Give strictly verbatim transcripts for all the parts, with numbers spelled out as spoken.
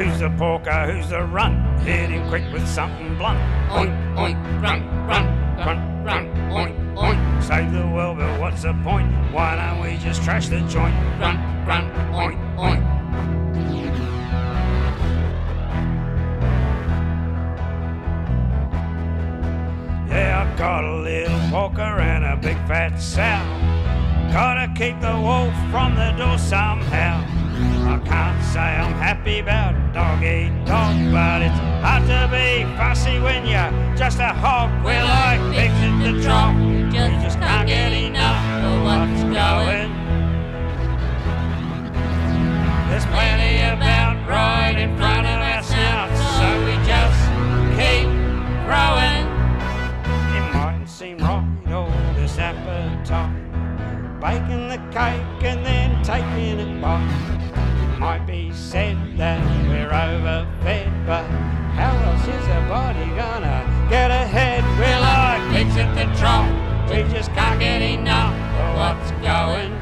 Who's the porker, who's the runt? Hit him quick with something blunt. Oink, oink, grunt, grunt, grunt, grunt, oink, oink. Save the world, but what's the point? Why don't we just trash the joint? Grunt, grunt, oink, oink. Yeah, I got a little porker and a big fat sow. Gotta keep the wolf from the door somehow. I can't say I'm happy about dog eat dog, but it's hard to be fussy when you're just a hog. We're like pigs in the trough, you just can't get enough of what's going. There's plenty about right in front of our snouts, so we just keep growing. It mightn't seem right, all this appetite, baking the cake and then taking it by. Might be said that we're overfed, but how else is a body gonna get ahead? We're like pigs at the trough, we just can't get enough of what's going.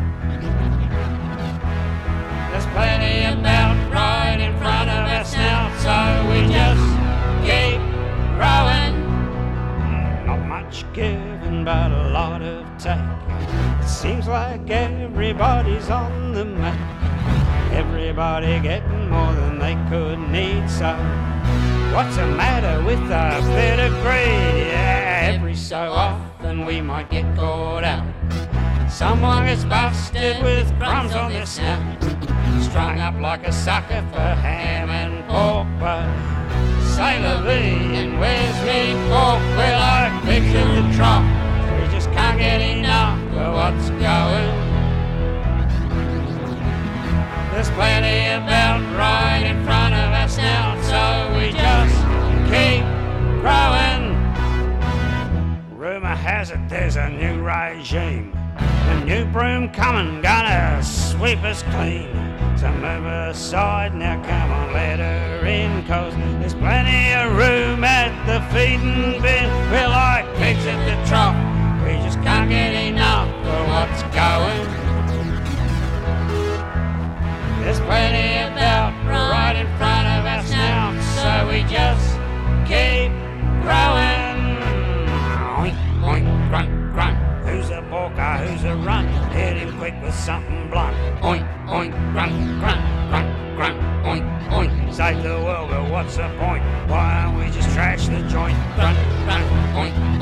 There's plenty about right in front of our snout, so we just keep growing. Not much given, but a lot of take. It seems like everybody's on the make. Everybody getting more than they could need, so what's the matter with a bit of greed? Yeah, every so often we might get caught out. Someone gets busted with crumbs on their snout, strung up like a sucker for ham and pork, but say la vie and where's me pork? We're like pigs in the trough, we just can't get enough of what's going. There's plenty about right in front of our snout, so we just keep growing. Rumour has it there's a new regime, a new broom coming, gonna sweep us clean. So move aside now, come on, let her in, cause there's plenty of room at the feeding bin. We're like pigs at the trough, we just can't get enough of what's going. There's plenty about right in front of our snouts, so we just keep growing. Oink, oink, grunt, grunt. Who's a porker, who's a runt? Hit him quick with something blunt. Oink, oink, grunt, grunt, grunt, grunt, oink, oink. Save the world, but what's the point? Why don't we just trash the joint? Grunt, grunt, oink,